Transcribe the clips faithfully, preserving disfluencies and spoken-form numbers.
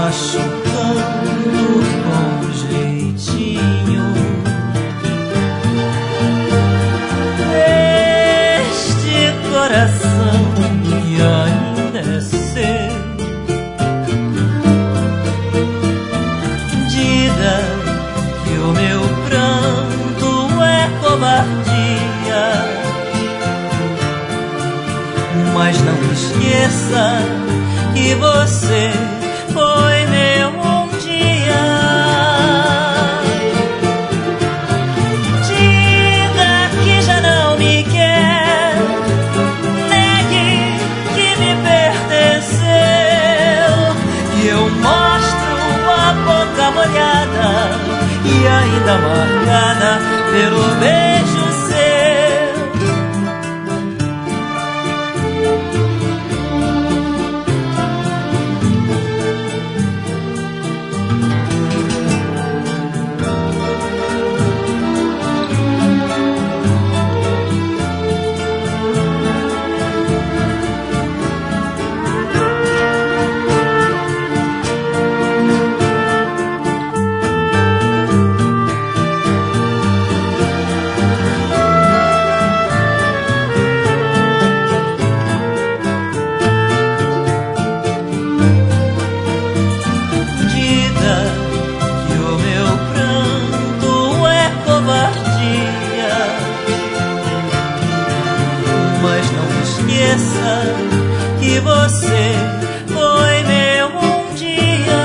machucando com jeitinho. Este coração que ainda é seu, diga que o meu pranto é covardia, mas não esqueça que você foi meu um dia. Diga que já não me quer, negue que me pertenceu, e eu mostro a boca molhada e ainda marcada pelo beijo seu. Mas não esqueça que você foi meu um dia.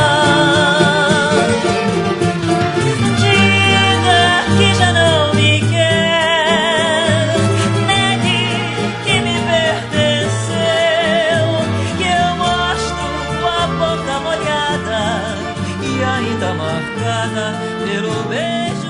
Diga que já não me quer, negue que me pertenceu, que eu mostro a boca molhada e ainda marcada pelo beijo